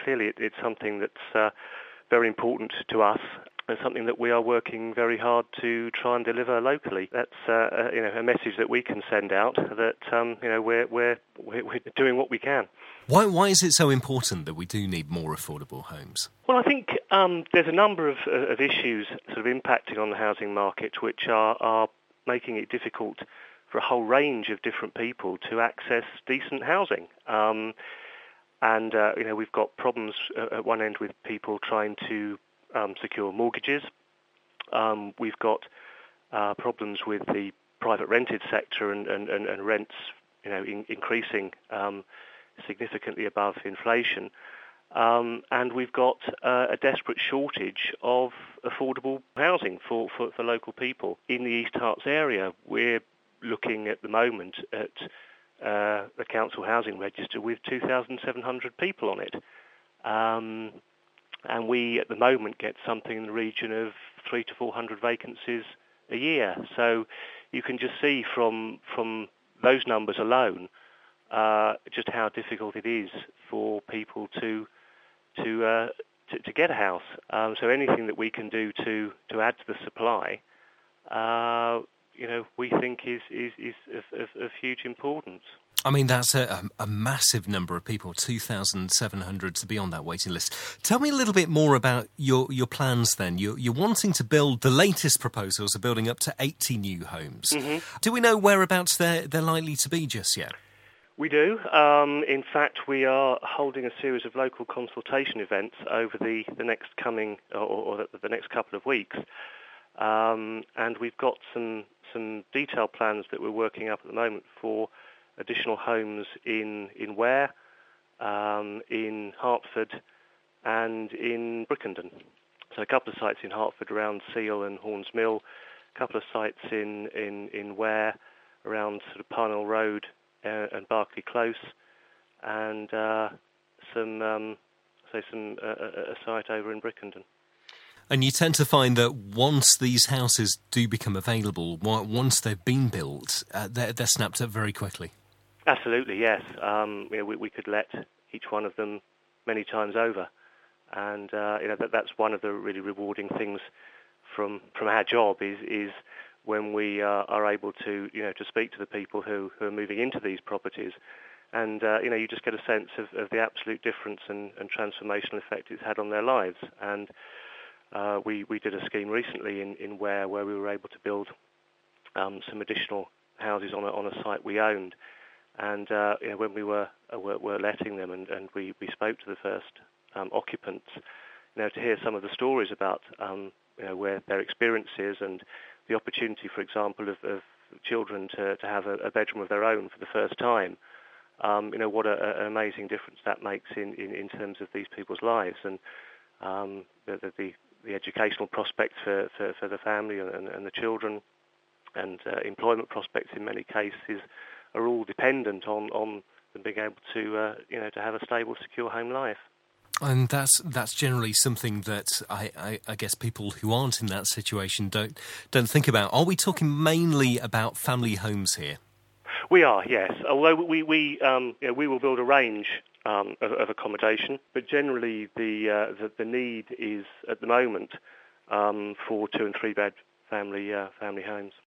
clearly it's something that's very important to us and something that we are working very hard to try and deliver locally. That's a message that we can send out that we're doing what we can. Why is it so important that we do need more affordable homes? Well, I think there's a number of issues sort of impacting on the housing market which are making it difficult for a whole range of different people to access decent housing. We've got problems at one end with people trying to secure mortgages. We've got problems with the private rented sector and rents, increasing significantly above inflation. And we've got a desperate shortage of affordable housing for local people. In the East Herts area, we're looking at the moment at the council housing register with 2,700 people on it. And we, at the moment, get something in the region of 300 to 400 vacancies a year. So you can just see from those numbers alone just how difficult it is for people to get a house. So anything that we can do to add to the supply, we think is of huge importance. I mean, that's a massive number of people, 2,700 to be on that waiting list. Tell me a little bit more about your plans then. You're wanting to build, the latest proposals are building up to 80 new homes. Mm-hmm. Do we know whereabouts they're likely to be just yet? We do. In fact, we are holding a series of local consultation events over the next coming or the next couple of weeks. And we've got some detailed plans that we're working up at the moment for additional homes in Ware, in Hertford, and in Brickenden. So a couple of sites in Hertford around Seal and Horns Mill, a couple of sites in Ware around sort of Parnell Road and Berkeley Close, and a site over in Brickenden. And you tend to find that once these houses do become available, once they've been built, they're snapped up very quickly. Absolutely, yes. We could let each one of them many times over, and that's one of the really rewarding things from our job is when we are able to speak to the people who are moving into these properties, and you just get a sense of the absolute difference and transformational effect it's had on their lives. And we did a scheme recently in Ware where we were able to build some additional houses on a site we owned. And when we were letting them and we spoke to the first occupants, to hear some of the stories about where their experience is and the opportunity, for example, of children to have a bedroom of their own for the first time, what an amazing difference that makes in terms of these people's lives, and the educational prospects for the family and the children, and employment prospects in many cases are all dependent on them being able to have a stable, secure home life. And that's generally something that I guess people who aren't in that situation don't think about. Are we talking mainly about family homes here? We are, yes. Although we will build a range of accommodation, but generally the need is at the moment for 2- and 3-bed family homes.